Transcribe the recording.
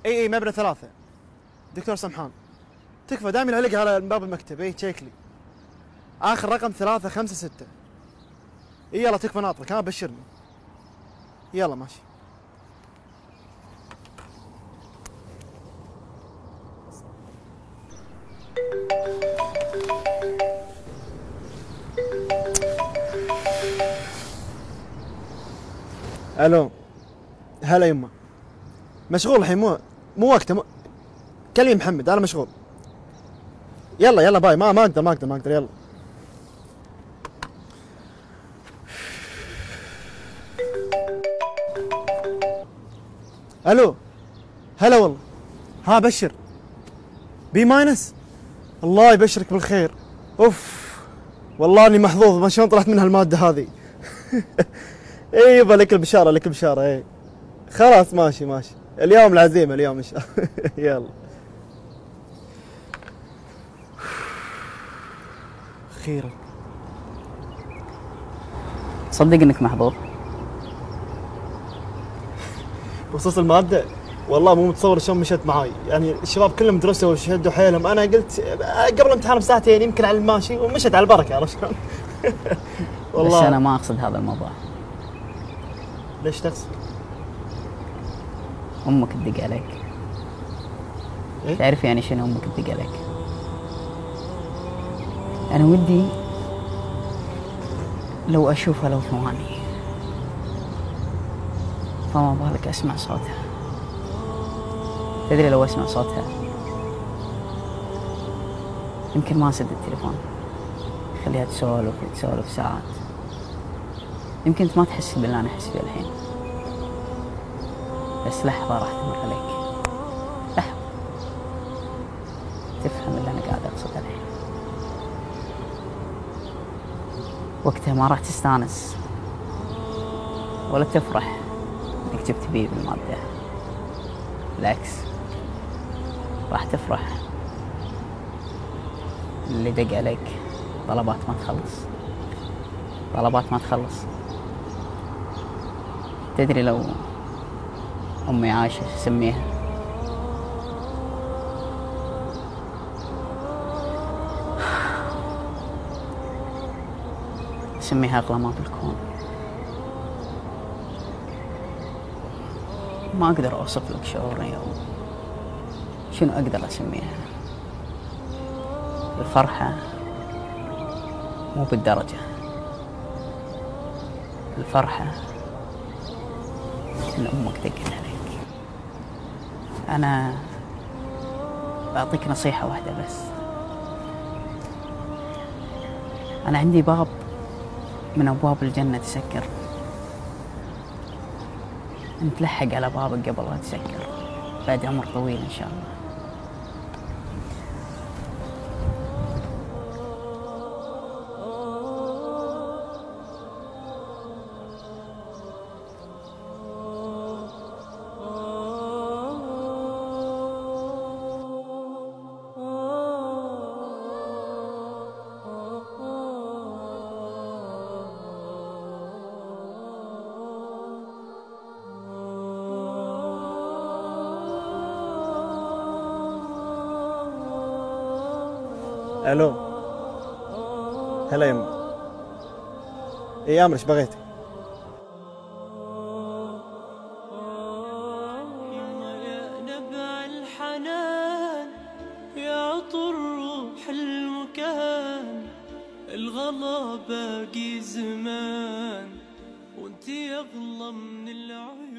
اي مبنى 3. دكتور سمحان. تكفى دائما علق على باب المكتب. اي تشيك لي. اخر رقم 356. اي يلا تكفى ناطرك. ها بشرني. يلا ماشي. الو. هلا يمه. مشغول الحين مو وقته كلمي محمد انا مشغول. يلا باي. ما اقدر يلا. الو. هلا والله. ها بشر. بي ماينس. الله يبشرك بالخير. اوف والله اني محظوظ ما شلون طلعت من هالماده هذه. اي يبا لك البشاره اي. خلاص ماشي اليوم العزيمه اليوم ان شاء الله. يلا اخيرا. صدق انك محظوظ. بخصوص الماده والله مو متصور شلون مشت معاي. يعني الشباب كلهم درسوا وشدوا حيلهم. انا قلت قبل الامتحان بساعتين يمكن على الماشي ومشت على البركه. عرفت شلون؟ والله بس انا ما اقصد هذا الموضوع. ليش تقصد؟ امك تدق عليك. إيه؟ تعرف يعني شنو امك تدق عليك؟ انا ودي لو اشوفها لو ثواني، فما بالك اسمع صوتها. تدري لو اسمع صوتها يمكن ما اسد التليفون، خليها تسولف ساعات. يمكن انت ما تحس باللي انا احس فيه الحين، بس لحظة راح تمر عليك، لحظة تفهم اللي انا قاعد اقصده الحين. وقتها ما راح تستانس ولا تفرح انك جبت بي بالمادة، بالعكس راح تفرح اللي دق عليك طلبات ما تخلص. تدري لو أمي عايشة سميها؟ سميها أغلى ما بالكون. ما أقدر أوصف لك شعوري أو شنو أقدر أسميها. الفرحة مو بالدرجة، الفرحة إن أمك دقت عليك. أنا بعطيك نصيحة واحدة بس. أنا عندي باب من أبواب الجنة تسكر، أنت لحق على بابك قبل لا تسكر، بعد عمر طويل إن شاء الله. الو. هلا يمه. اي امر ايش بغيتي؟ يا نبع الحنان يا عطر روح المكان، الغلا باقي زمان وانتي اغلى من العيون.